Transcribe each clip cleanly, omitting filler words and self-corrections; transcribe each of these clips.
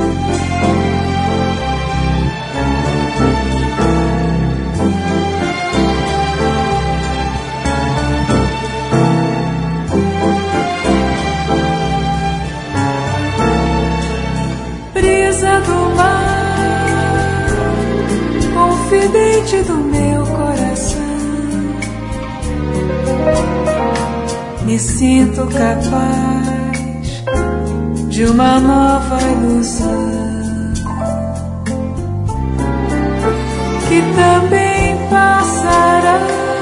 Confidente do meu coração, me sinto capaz de uma nova ilusão que também passará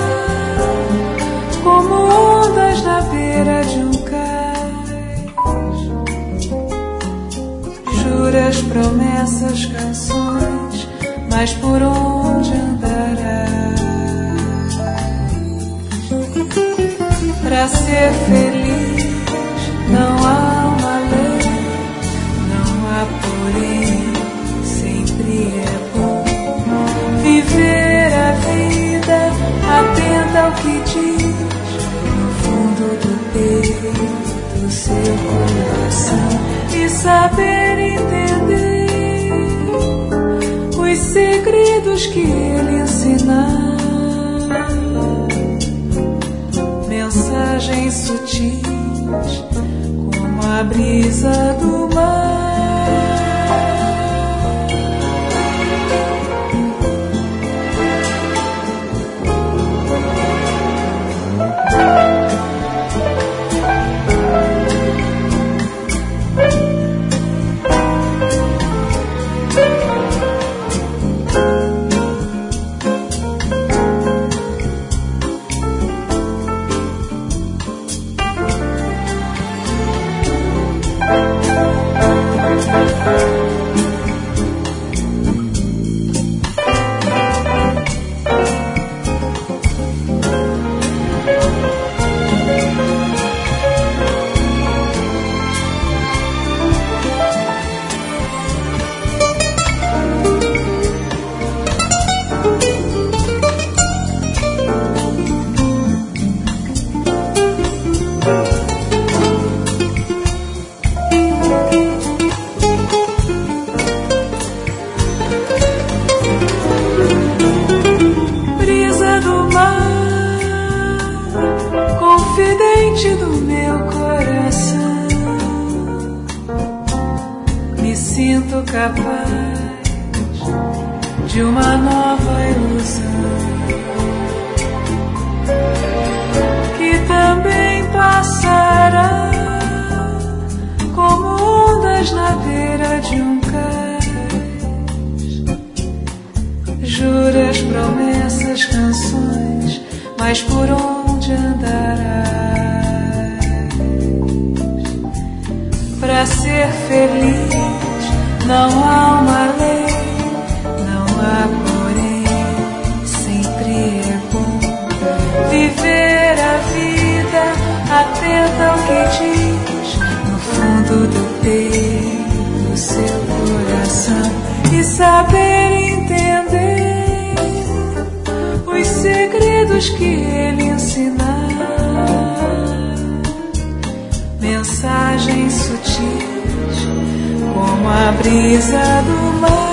como ondas na beira de um cais. Juras, promessas, canções, mas por onde andarás? Pra ser feliz não há uma lei, não há porém, sempre é bom viver a vida atenta ao que diz no fundo do peito do seu coração e saber entender os segredos que ele ensinar, mensagens sutis como a brisa do mar. Confidente do meu coração, me sinto capaz de uma nova ilusão que também passará como ondas na beira de um cais. Juras, promessas, canções, mas por onde andarás? Pra ser feliz não há uma lei, não há porém, sempre é bom viver a vida atenta ao que diz no fundo do peito do seu coração e saber entender os segredos que ele ensinar, mensagens sutis como a brisa do mar.